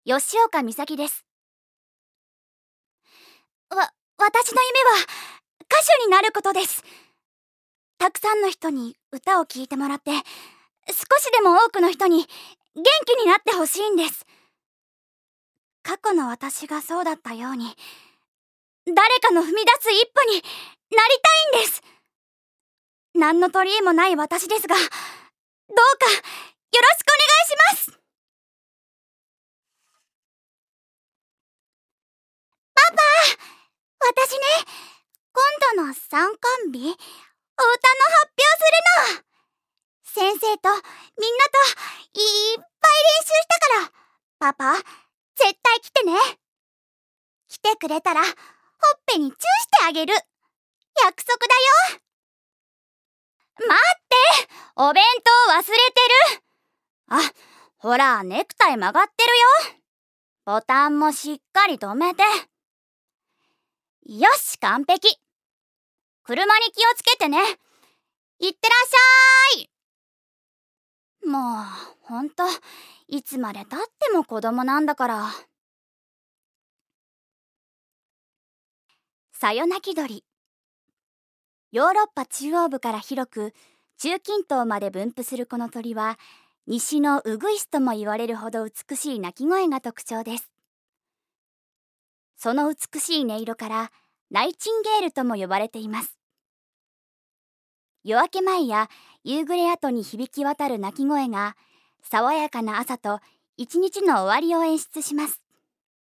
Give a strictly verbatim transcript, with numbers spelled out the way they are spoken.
吉岡美咲です。わ、私の夢は歌手になることです。たくさんの人に歌を聴いてもらって、少しでも多くの人に元気になってほしいんです。過去の私がそうだったように、誰かの踏み出す一歩になりたいんです。何の取り柄もない私ですが、どうかよろしくお願いします。パパ、私ね、今度の参観日、お歌の発表するの。先生とみんなといっぱい練習したから、パパ、絶対来てね。来てくれたらほっぺにチューしてあげる。約束だよ。待って、お弁当忘れてる。あ、ほら、ネクタイ曲がってるよ。ボタンもしっかり留めて。よし、完璧。車に気をつけてね。いってらっしゃい。もう、ほんと、いつまでたっても子供なんだから。サヨナキドリ。ヨーロッパ中央部から広く中近東まで分布するこの鳥は、西のウグイスとも言われるほど美しい鳴き声が特徴です。その美しい音色からナイチンゲールとも呼ばれています。夜明け前や夕暮れ後に響き渡る鳴き声が、爽やかな朝と一日の終わりを演出します。